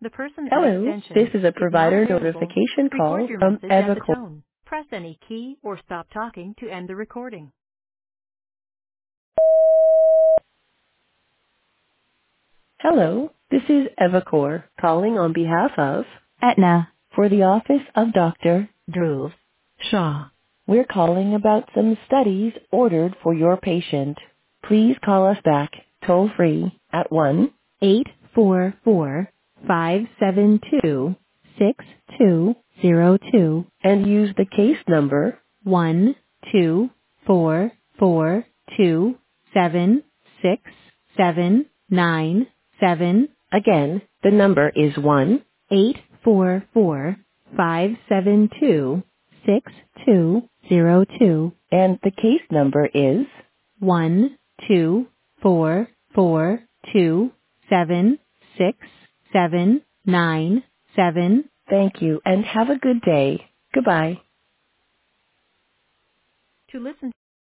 The person at Hello, this extension is a is not provider available. notification Record call your from message at the Evacor. tone. Press any key or stop talking to end the recording. Hello, this is Evacor calling on behalf of Aetna for the office of Dr. Dhruv Shah. We're calling about some studies ordered for your patient. Please call us back toll free at 1-844-572-6202 and use the case number 124427679. Again, the number is 1-844-572-6202 and the case number is 124427679. Thank you and have a good day. Goodbye. To listen